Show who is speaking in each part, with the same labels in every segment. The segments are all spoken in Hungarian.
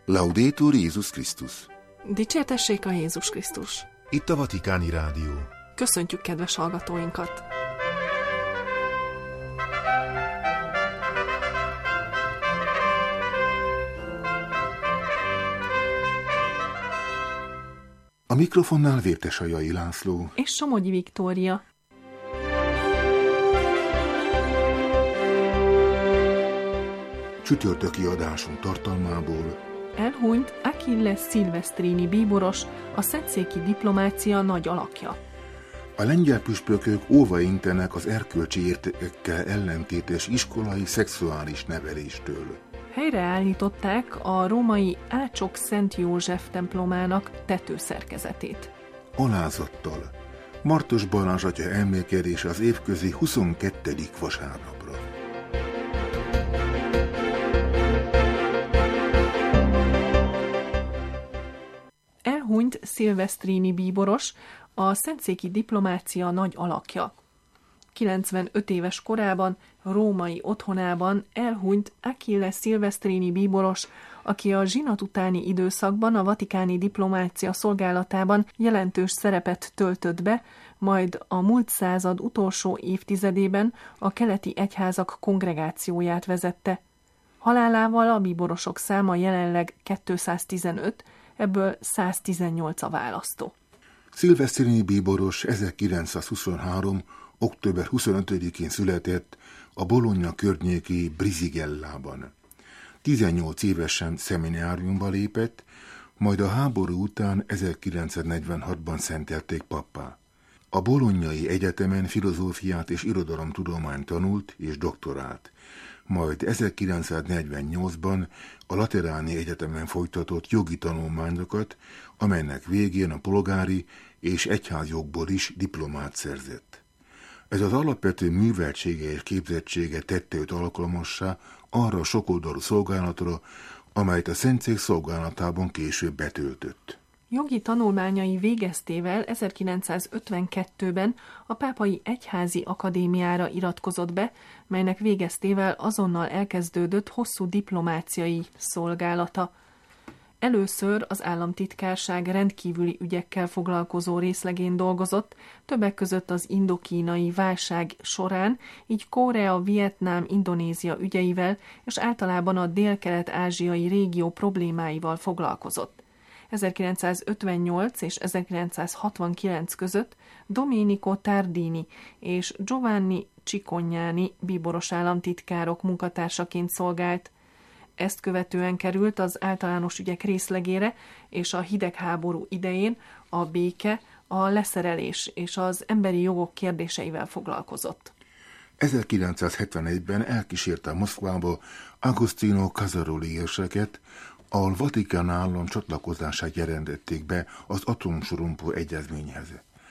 Speaker 1: Laudetur Jézus Krisztus.
Speaker 2: Dicsértessék a Jézus Krisztus.
Speaker 1: Itt a Vatikáni Rádió.
Speaker 2: Köszöntjük kedves hallgatóinkat!
Speaker 1: A mikrofonnál Vértesajai László
Speaker 2: és Somogyi Viktória.
Speaker 1: Csütörtöki adásunk tartalmából:
Speaker 2: Elhunyt Achille Silvestrini bíboros, a szentszéki diplomácia nagy alakja.
Speaker 1: A lengyel püspökök óva intenek az erkölcsi értékekkel ellentétes iskolai szexuális neveléstől.
Speaker 2: Helyreállították a római Ácsok Szent József templomának tetőszerkezetét.
Speaker 1: Alázattal Martos Balázs atya emlékedése az évközi 22. vasárnapra.
Speaker 2: Elhunyt Silvestrini bíboros, a szentszéki diplomácia nagy alakja. 95 éves korában, római otthonában elhunyt Achille Silvestrini bíboros, aki a zsinat utáni időszakban a vatikáni diplomácia szolgálatában jelentős szerepet töltött be, majd a múlt század utolsó évtizedében a keleti egyházak kongregációját vezette. Halálával a bíborosok száma jelenleg 215, ebből 118 a választó.
Speaker 1: Silvestrini bíboros 1923. október 25-én született a Bologna környéki Brisigellában. 18 évesen szemináriumba lépett, majd a háború után 1946-ban szentelték pappá. A Bolognai Egyetemen filozófiát és irodalomtudományt tanult és doktorált, majd 1948-ban a Lateráni Egyetemen folytatott jogi tanulmányokat, amelynek végén a polgári és egyházjogból is diplomát szerzett. Ez az alapvető műveltsége és képzettsége tette őt alkalmassá arra a sokoldalú szolgálatra, amelyet a Szentszék szolgálatában később betöltött.
Speaker 2: Jogi tanulmányai végeztével 1952-ben a Pápai Egyházi Akadémiára iratkozott be, melynek végeztével azonnal elkezdődött hosszú diplomáciai szolgálata. Először az államtitkárság rendkívüli ügyekkel foglalkozó részlegén dolgozott, többek között az indokínai válság során, így Korea, Vietnám, Indonézia ügyeivel és általában a délkelet-ázsiai régió problémáival foglalkozott. 1958 és 1969 között Domenico Tardini és Giovanni Cicognani bíboros államtitkárok munkatársaként szolgált. Ezt követően került az általános ügyek részlegére, és a hidegháború idején a béke, a leszerelés és az emberi jogok kérdéseivel foglalkozott.
Speaker 1: 1971-ben elkísérte Moszkvába Agostino Casaroli érseket, ahol Vatikán állam csatlakozását jelentették be az atomsorompó egyezményhez.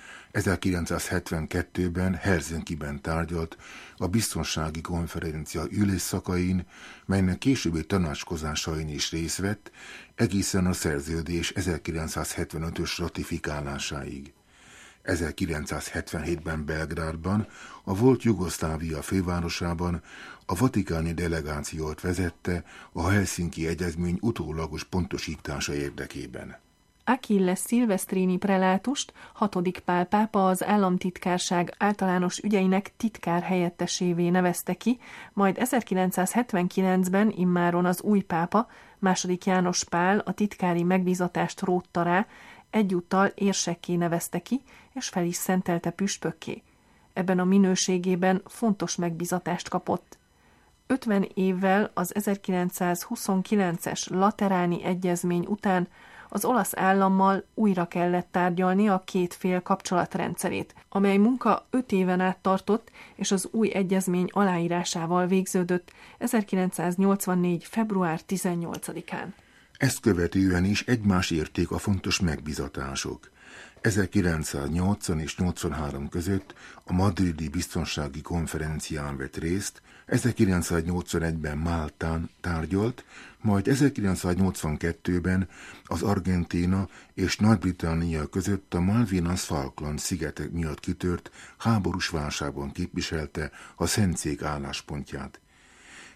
Speaker 1: 1972-ben Helsinkiben tárgyalt a biztonsági konferencia ülésszakain, melynek későbbi tanácskozásain is részt vett, egészen a szerződés 1975-ös ratifikálásáig. 1977-ben Belgrádban, a volt Jugoszlávia fővárosában a vatikáni delegációt vezette a Helsinki Egyezmény utólagos pontosítása érdekében.
Speaker 2: Achille Silvestrini prelátust 6. Pál pápa az államtitkárság általános ügyeinek titkár helyettesévé nevezte ki, majd 1979-ben immáron az új pápa, II. János Pál a titkári megbízatást rótta rá, egyúttal érsekké nevezte ki, és fel is szentelte püspökké. Ebben a minőségében fontos megbízatást kapott. 50 évvel az 1929-es Lateráni Egyezmény után az olasz állammal újra kellett tárgyalni a két fél kapcsolatrendszerét, amely munka 5 éven át tartott, és az új egyezmény aláírásával végződött 1984. február 18-án.
Speaker 1: Ezt követően is egymás érték a fontos megbízatások. 1980 és 83 között a madridi biztonsági konferencián vett részt, 1981-ben Máltán tárgyalt, majd 1982-ben az Argentína és Nagy-Britannia között a Malvinas-Falkland szigetek miatt kitört háborús válságban képviselte a Szentszék álláspontját.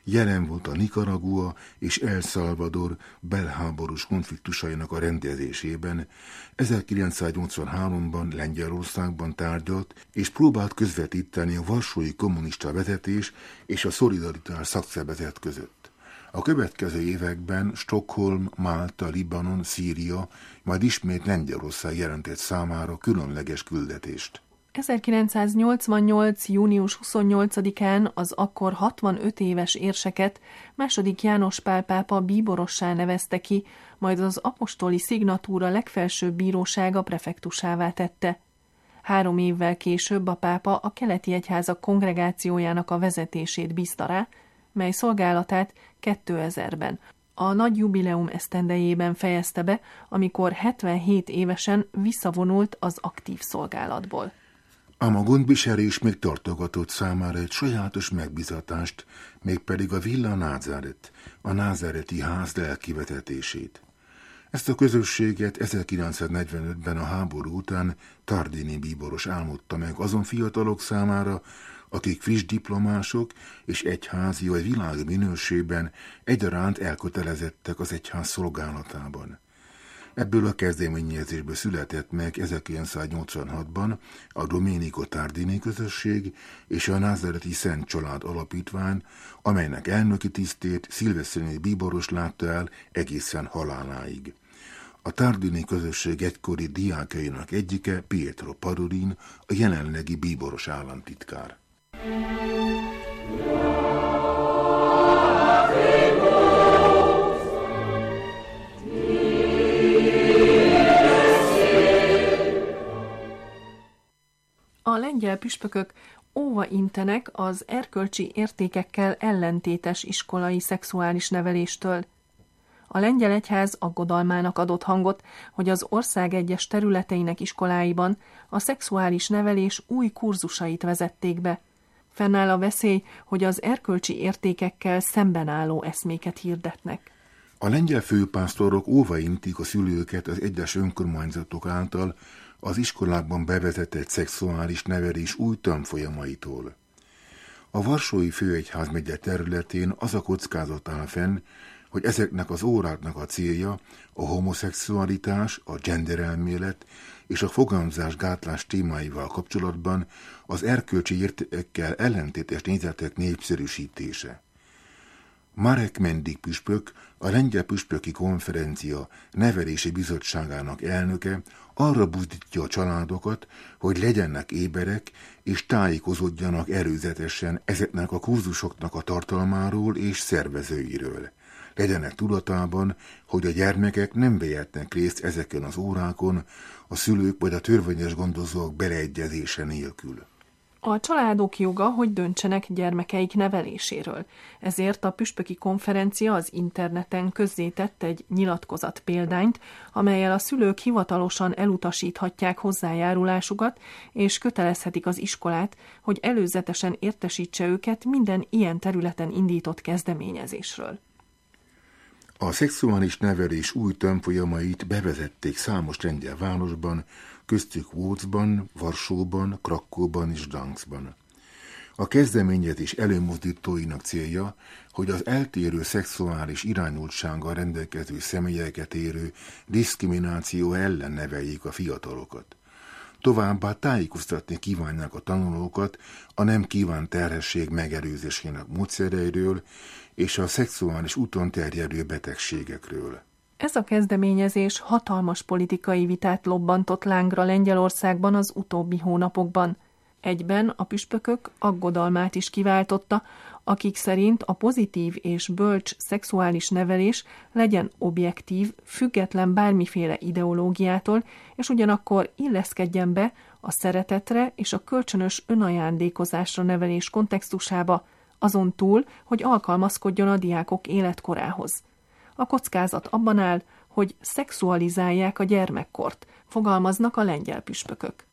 Speaker 1: jelen volt a Nicaragua és El Salvador belháborús konfliktusainak a rendezésében, 1983-ban Lengyelországban tárgyalt és próbált közvetíteni a varsói kommunista vezetés és a Szolidaritás szakszervezet között. A következő években Stockholm, Málta, Libanon, Szíria, majd ismét Lengyelország jelentett számára különleges küldetést.
Speaker 2: 1988. június 28-án az akkor 65 éves érseket II. János Pál pápa bíborossá nevezte ki, majd az apostoli szignatúra legfelsőbb bírósága prefektusává tette. 3 évvel később a pápa a keleti egyházak kongregációjának a vezetését bízta rá, mely szolgálatát 2000-ben, a nagy jubileum esztendejében fejezte be, amikor 77 évesen visszavonult az aktív szolgálatból.
Speaker 1: Ám a gondviselés még tartogatott számára egy sajátos megbizatást, mégpedig a Villa Názáret, a názáreti ház lelkivetetését. Ezt a közösséget 1945-ben a háború után Tardini bíboros álmodta meg azon fiatalok számára, akik friss diplomások és egyházi vagy világ minőségben egyaránt elkötelezettek az egyház szolgálatában. Ebből a kezdeményezésből született meg 1986-ban a Domenico Tardini közösség és a Názáreti Szent Család Alapítvány, amelynek elnöki tisztét Szilveszteri bíboros látta el egészen haláláig. A Tardini közösség egykori diákjainak egyike Pietro Parolin, a jelenlegi bíboros államtitkár.
Speaker 2: A lengyel püspökök óva intenek az erkölcsi értékekkel ellentétes iskolai szexuális neveléstől. A lengyel egyház aggodalmának adott hangot, hogy az ország egyes területeinek iskoláiban a szexuális nevelés új kurzusait vezették be. Fennáll a veszély, hogy az erkölcsi értékekkel szemben álló eszméket hirdetnek.
Speaker 1: A lengyel főpásztorok óvaintik a szülőket az egyes önkormányzatok által az iskolákban bevezetett szexuális nevelés új tanfolyamaitól. A Varsói Főegyházmegye területén az a kockázat áll fenn, hogy ezeknek az óráknak a célja a homoszexualitás, a genderelmélet és a fogamzásgátlás témáival kapcsolatban az erkölcsi értékekkel ellentétes nézetek népszerűsítése. Marek Mendik püspök, a Lengyel Püspöki Konferencia nevelési bizottságának elnöke arra buzdítja a családokat, hogy legyenek éberek és tájékozódjanak előzetesen ezeknek a kurzusoknak a tartalmáról és szervezőiről. Legyenek tudatában, hogy a gyermekek nem vehetnek részt ezeken az órákon a szülők vagy a törvényes gondozók beleegyezése nélkül.
Speaker 2: A családok joga, hogy döntsenek gyermekeik neveléséről. Ezért a püspöki konferencia az interneten közzétett egy nyilatkozat példányt, amellyel a szülők hivatalosan elutasíthatják hozzájárulásukat, és kötelezhetik az iskolát, hogy előzetesen értesítse őket minden ilyen területen indított kezdeményezésről.
Speaker 1: A szexuális nevelés új tanfolyamait bevezették számos lengyel városban, köztük Łódzban, Varsóban, Krakóban és Gdańskban. A kezdeményezés előmozdítóinak célja, hogy az eltérő szexuális irányultsággal rendelkező személyeket érő diszkrimináció ellen neveljék a fiatalokat. Továbbá tájékoztatni kívánják a tanulókat a nem kívánt terhesség megelőzésének módszereiről és a szexuális úton terjedő betegségekről.
Speaker 2: Ez a kezdeményezés hatalmas politikai vitát lobbantott lángra Lengyelországban az utóbbi hónapokban. Egyben a püspökök aggodalmát is kiváltotta, akik szerint a pozitív és bölcs szexuális nevelés legyen objektív, független bármiféle ideológiától, és ugyanakkor illeszkedjen be a szeretetre és a kölcsönös önajándékozásra nevelés kontextusába, azon túl, hogy alkalmazkodjon a diákok életkorához. A kockázat abban áll, hogy szexualizálják a gyermekkort, fogalmaznak a lengyel püspökök.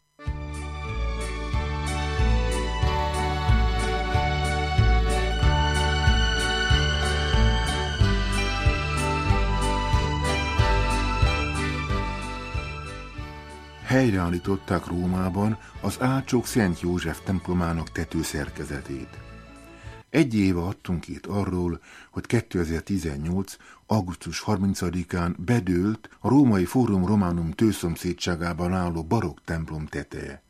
Speaker 1: Helyreállították Rómában az Ácsok Szent József templomának tetőszerkezetét. Egy éve adtunk itt arról, hogy 2018. augusztus 30-án bedőlt a római Forum Romanum tőszomszédságában álló barokk templom teteje.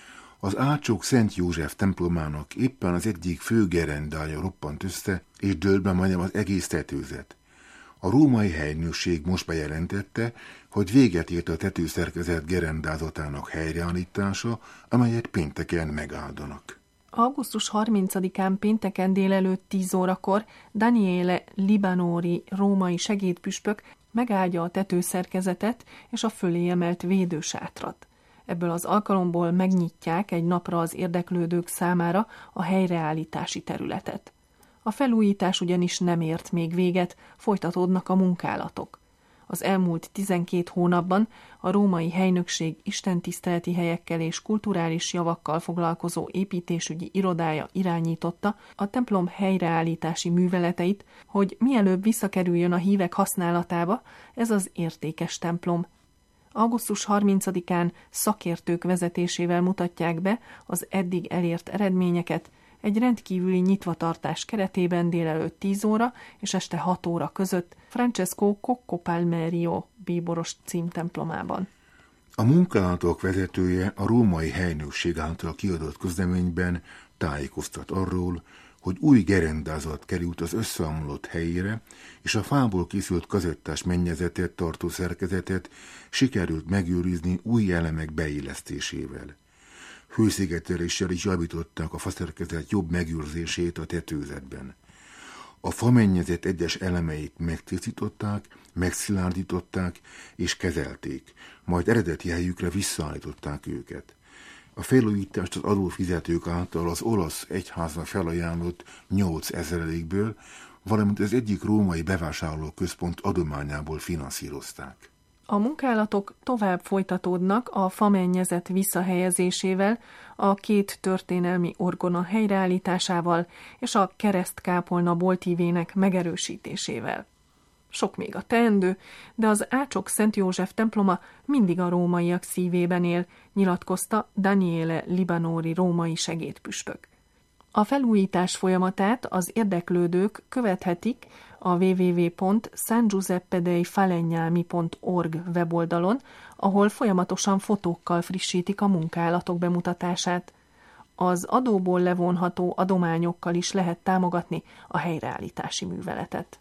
Speaker 1: Az Ácsok Szent József templomának éppen az egyik fő gerendája roppant össze, és dőlt be majdnem az egész tetőzet. A római helynőség most bejelentette, hogy véget ért a tetőszerkezet gerendázatának helyreállítása, amelyet pénteken megáldanak.
Speaker 2: Augusztus 30-án pénteken délelőtt 10 órakor Daniele Libanori római segédpüspök megáldja a tetőszerkezetet és a fölé emelt védősátrat. Ebből az alkalomból megnyitják egy napra az érdeklődők számára a helyreállítási területet. A felújítás ugyanis nem ért még véget, folytatódnak a munkálatok. Az elmúlt 12 hónapban a római helynökség istentiszteleti helyekkel és kulturális javakkal foglalkozó építésügyi irodája irányította a templom helyreállítási műveleteit, hogy mielőbb visszakerüljön a hívek használatába ez az értékes templom. Augusztus 30-án szakértők vezetésével mutatják be az eddig elért eredményeket, egy rendkívüli nyitvatartás keretében délelőtt 10 óra és este 6 óra között Francesco Coccopalmerio bíboros címtemplomában.
Speaker 1: A munkálatok vezetője a római helynökség által kiadott közleményben tájékoztat arról, hogy új gerendázat került az összeomlott helyére, és a fából készült kazettás mennyezetet tartó szerkezetet sikerült megőrizni új elemek beillesztésével. Hőszigeteléssel is javították a faszerkezet jobb megőrzését a tetőzetben. A famennyezet egyes elemeit megtisztították, megszilárdították és kezelték, majd eredeti helyükre visszaállították őket. A felújítást az adófizetők által az olasz egyháznak felajánlott 8000-ből, valamint az egyik római bevásárlóközpont adományából finanszírozták.
Speaker 2: A munkálatok tovább folytatódnak a famennyezet visszahelyezésével, a 2 történelmi orgona helyreállításával és a keresztkápolna boltívének megerősítésével. Sok még a teendő, de az Ácsok Szent József temploma mindig a rómaiak szívében él, nyilatkozta Daniele Libanori római segédpüspök. A felújítás folyamatát az érdeklődők követhetik a www.sangiuseppedeiFalegnami.org weboldalon, ahol folyamatosan fotókkal frissítik a munkálatok bemutatását. Az adóból levonható adományokkal is lehet támogatni a helyreállítási műveletet.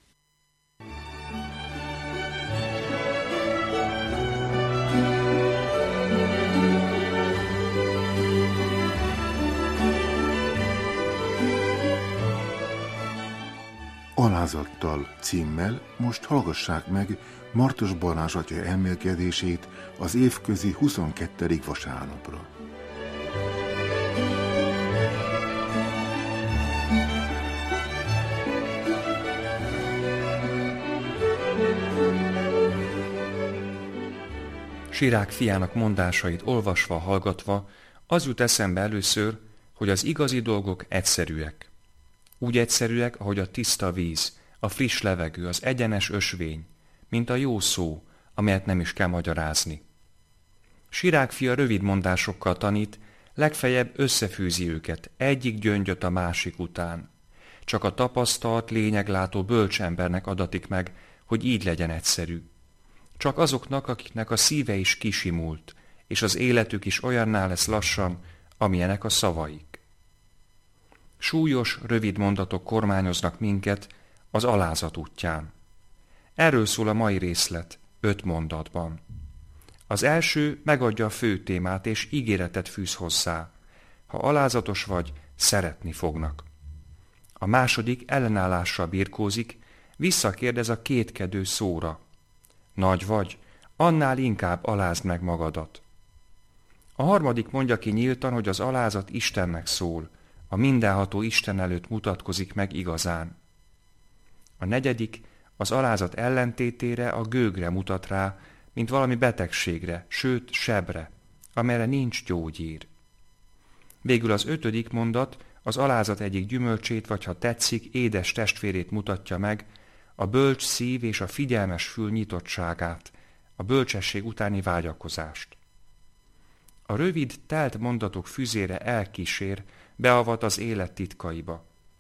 Speaker 1: Alázattal címmel most hallgassák meg Martos Balázs atya elmélkedését az évközi 22. vasárnapra.
Speaker 3: Sirák fiának mondásait olvasva, hallgatva, az jut eszembe először, hogy az igazi dolgok egyszerűek. Úgy egyszerűek, ahogy a tiszta víz, a friss levegő, az egyenes ösvény, mint a jó szó, amelyet nem is kell magyarázni. Sirák fia rövid mondásokkal tanít, legfeljebb összefűzi őket, egyik gyöngyöt a másik után. Csak a tapasztalt, lényeglátó bölcs embernek adatik meg, hogy így legyen egyszerű. Csak azoknak, akiknek a szíve is kisimult, és az életük is olyanná lesz lassan, amilyenek a szavaik. Súlyos, rövid mondatok kormányoznak minket az alázat útján. Erről szól a mai részlet, 5 mondatban. Az első megadja a fő témát, és ígéretet fűz hozzá. Ha alázatos vagy, szeretni fognak. A második ellenállással birkózik, visszakérdez a kétkedő szóra. Nagy vagy, annál inkább alázd meg magadat. A harmadik mondja ki nyíltan, hogy az alázat Istennek szól, a mindenható Isten előtt mutatkozik meg igazán. A negyedik az alázat ellentétére, a gőgre mutat rá, mint valami betegségre, sőt sebre, amelyre nincs gyógyír. Végül az 5. mondat az alázat egyik gyümölcsét, vagy ha tetszik, édes testvérét mutatja meg, a bölcs szív és a figyelmes fül nyitottságát, a bölcsesség utáni vágyakozást. A rövid, telt mondatok füzére elkísér, beavat az élet titkaiba.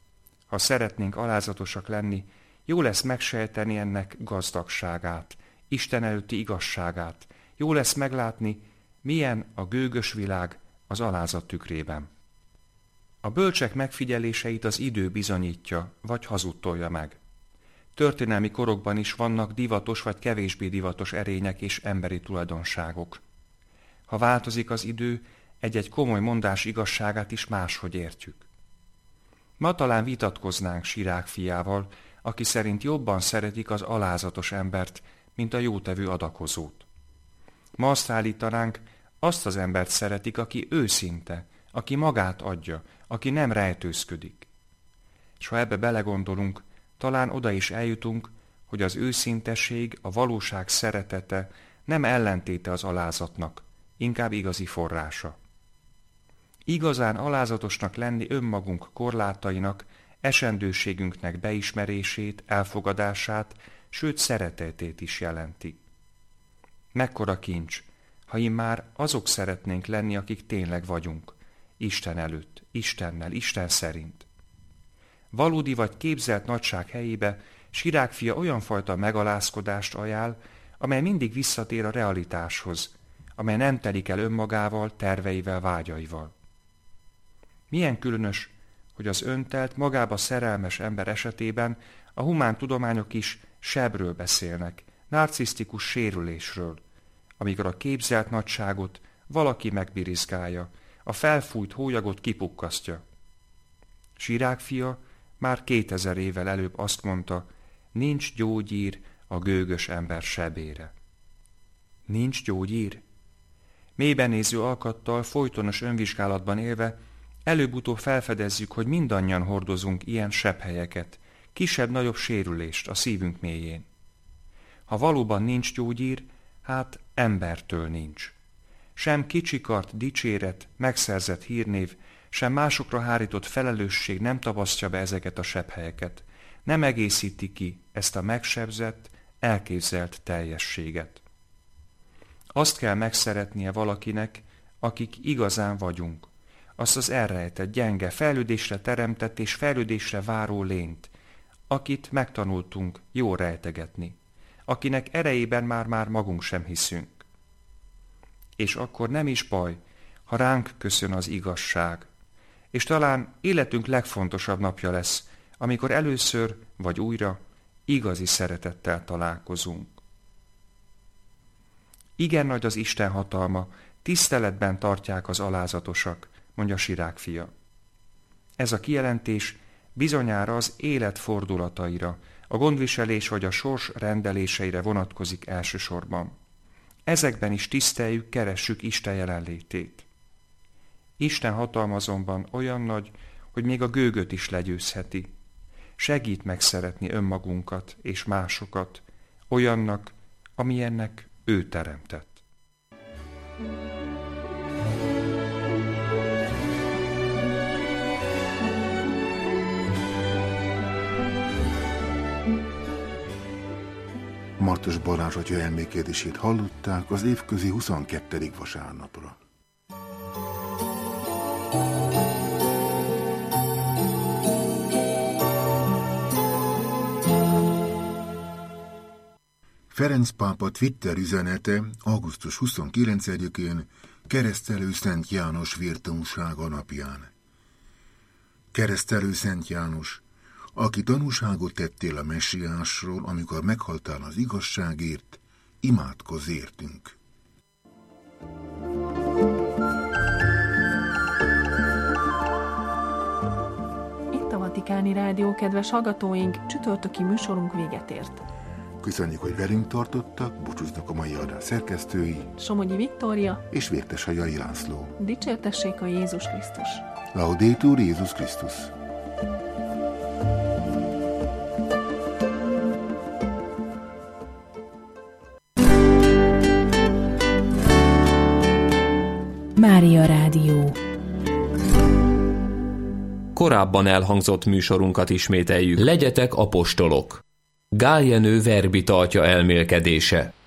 Speaker 3: Ha szeretnénk alázatosak lenni, jó lesz megsejteni ennek gazdagságát, Isten előtti igazságát. Jó lesz meglátni, milyen a gőgös világ az alázat tükrében. A bölcsek megfigyeléseit az idő bizonyítja, vagy hazudtolja meg. Történelmi korokban is vannak divatos vagy kevésbé divatos erények és emberi tulajdonságok. Ha változik az idő, egy-egy komoly mondás igazságát is máshogy értjük. Ma talán vitatkoznánk Sirák fiával, aki szerint jobban szeretik az alázatos embert, mint a jótevő adakozót. Ma azt állítanánk, azt az embert szeretik, aki őszinte, aki magát adja, aki nem rejtőzködik. És ha ebbe belegondolunk, talán oda is eljutunk, hogy az őszintesség, a valóság szeretete nem ellentéte az alázatnak, inkább igazi forrása. Igazán alázatosnak lenni önmagunk korlátainak, esendőségünknek beismerését, elfogadását, sőt szeretetét is jelenti. Mekkora kincs, ha immár azok szeretnénk lenni, akik tényleg vagyunk, Isten előtt, Istennel, Isten szerint. Valódi vagy képzelt nagyság helyébe Sirák fia olyan fajta megalázkodást ajánl, amely mindig visszatér a realitáshoz, amely nem telik el önmagával, terveivel, vágyaival. Milyen különös, hogy az öntelt, magába szerelmes ember esetében a humán tudományok is sebről beszélnek, narcisztikus sérülésről, amikor a képzelt nagyságot valaki megbirizgálja, a felfújt hólyagot kipukkasztja. Sirák fia már 2000 évvel előbb azt mondta, nincs gyógyír a gőgös ember sebére. Nincs gyógyír? Mélybenéző alkattal, folytonos önvizsgálatban élve előbb-utóbb felfedezzük, hogy mindannyian hordozunk ilyen sebhelyeket, kisebb-nagyobb sérülést a szívünk mélyén. Ha valóban nincs gyógyír, hát embertől nincs. Sem kicsikart dicséret, megszerzett hírnév, sem másokra hárított felelősség nem tapasztja be ezeket a sebhelyeket, nem egészíti ki ezt a megsebzett, elképzelt teljességet. Azt kell megszeretnie valakinek, akik igazán vagyunk, azt az elrejtett, gyenge, fejlődésre teremtett és fejlődésre váró lényt, akit megtanultunk jól rejtegetni, akinek erejében már magunk sem hiszünk. És akkor nem is baj, ha ránk köszön az igazság, és talán életünk legfontosabb napja lesz, amikor először vagy újra igazi szeretettel találkozunk. Igen nagy az Isten hatalma, tiszteletben tartják az alázatosak, mondja Sirák fia. Ez a kijelentés bizonyára az élet fordulataira, a gondviselés vagy a sors rendeléseire vonatkozik elsősorban. Ezekben is tiszteljük, keressük Isten jelenlétét. Isten hatalma azonban olyan nagy, hogy még a gőgöt is legyőzheti. Segít megszeretni önmagunkat és másokat, olyannak, amilyennek ő teremtett.
Speaker 1: Martos Balázs atya elmékedését hallották az évközi 22. vasárnapra. Ferenc pápa Twitter üzenete augusztus 29-én Keresztelő Szent János vértanúsága napján. Keresztelő Szent János, aki tanúságot tettél a messiásról, amikor meghaltál az igazságért, imádkozz értünk.
Speaker 2: Itt a Vatikáni Rádió, kedves hallgatóink, csütörtöki műsorunk véget ért.
Speaker 1: Köszönjük, hogy velünk tartottak, búcsúznak a mai adás szerkesztői,
Speaker 2: Somogyi Viktória
Speaker 1: és Vérteshajai László.
Speaker 2: Dicsértessék a Jézus Krisztus!
Speaker 1: Laudetur Jézus Krisztus!
Speaker 4: Mária Rádió.
Speaker 5: Korábban elhangzott műsorunkat ismételjük. Legyetek apostolok. Gál Jenő Verbita atya elmélkedése.